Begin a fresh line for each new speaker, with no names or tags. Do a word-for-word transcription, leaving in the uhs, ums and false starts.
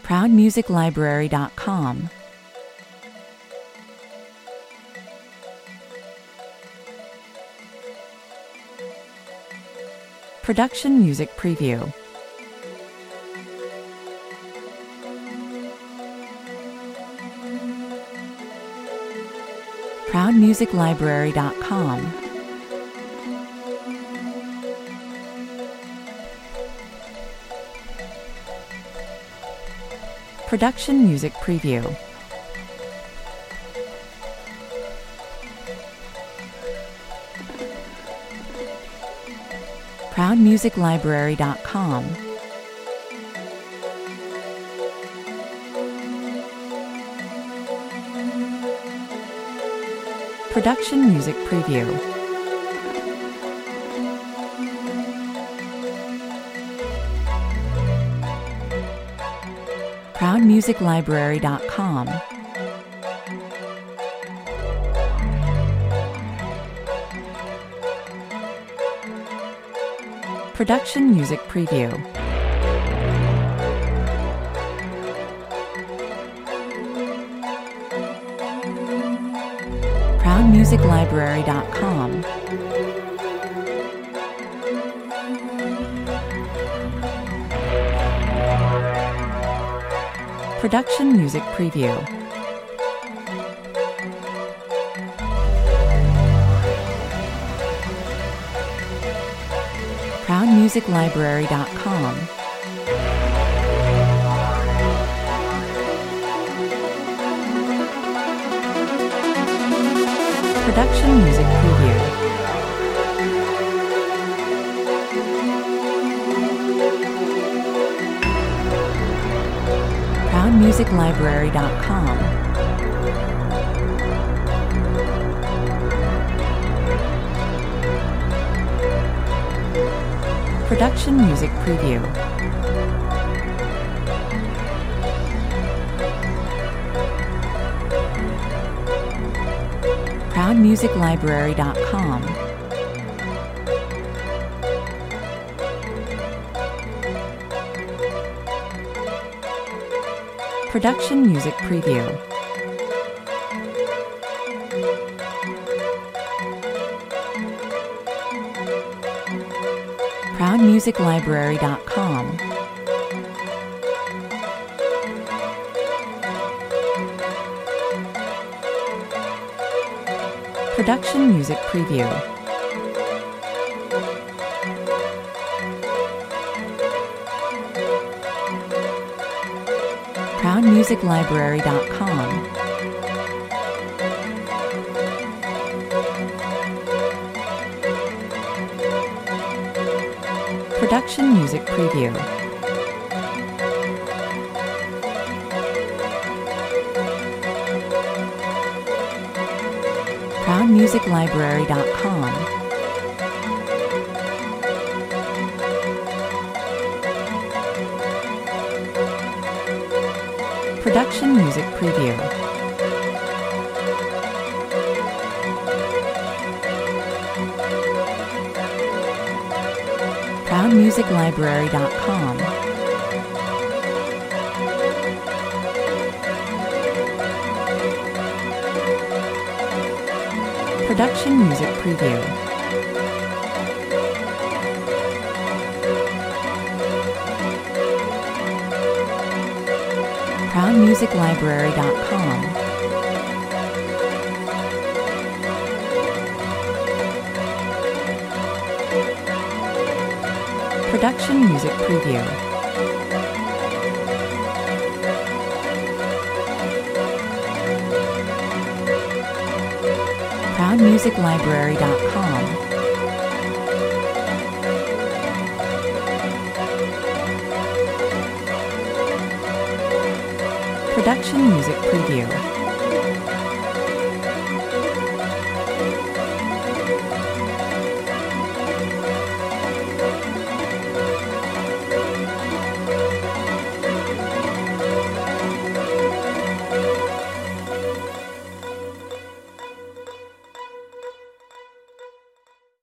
proud music library dot com, Production Music Preview, proud music library dot com, Production Music Preview, proud music library dot com, Production Music Preview, proud music library dot com, Production Music Preview, proud music library dot com, Production Music Preview, proud music library dot com, Production Music Preview, proud music library dot com, Production Music Preview, proud music library dot com, Production Music Preview, proud music library dot com, Production Music Preview, proud music library dot com, Production Music Preview, proud music library dot com, Production Music Preview, proud music library dot com, Production Music Preview, proud music library dot com, Production Music Preview, proud music library dot com, Production Music Preview.